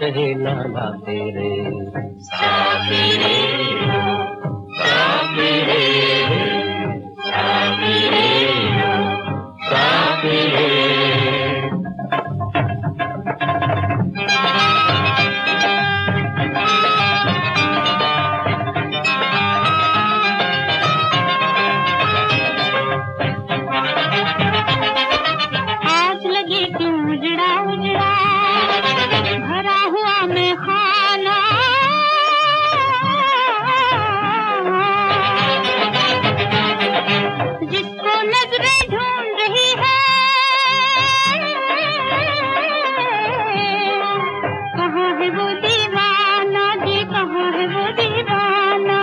कहे ना बाते रे। साथी रे साथी रे साथी रे साथी रे। आज लगे क्यों उजड़ा उजड़ा भरा हुआ मैं खाना, जिसको नजरें ढूंढ रही है कहाँ है वो दीवाना जी, कहाँ है वो दीवाना।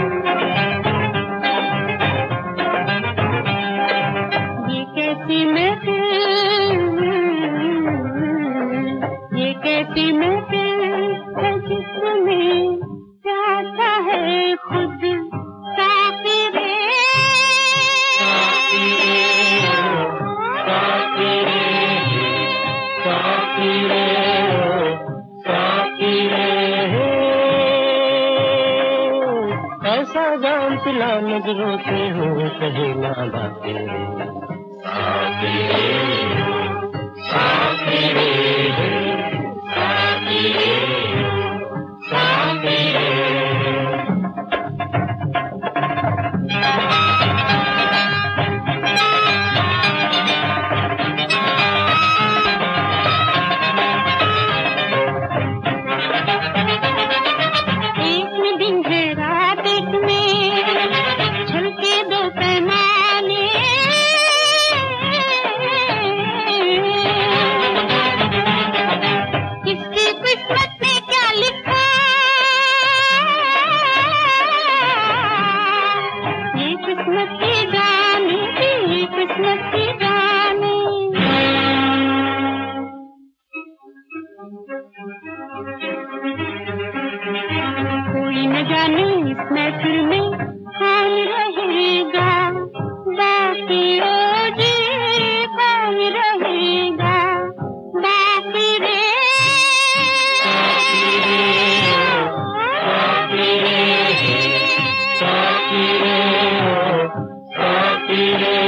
ये कैसी महफिल, ये कैसी महफिल है जिसमें चाहता है खुद साथी रे। साथी रे साथी रे साथी रे। ऐसा जाम पिला नजरों से हो कहे ना बाते रे। साथी रे साथी रे साथी रे साथी रे। एक में दिन है रात एक में छलके दो पैमाने, किसकी किस्मत में क्या लिखा ये किस्मत की जाने, ये किस्मत की जाने। कोई न जाने इस महफिल में कौन रहेगा बाकी, ओ जी कौन रहेगा बाकी रे। साथी रे साथी रे साथी रे।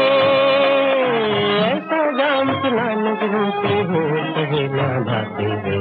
ऐसा जाम पिला नजरों से हो कहे ना बाते रे।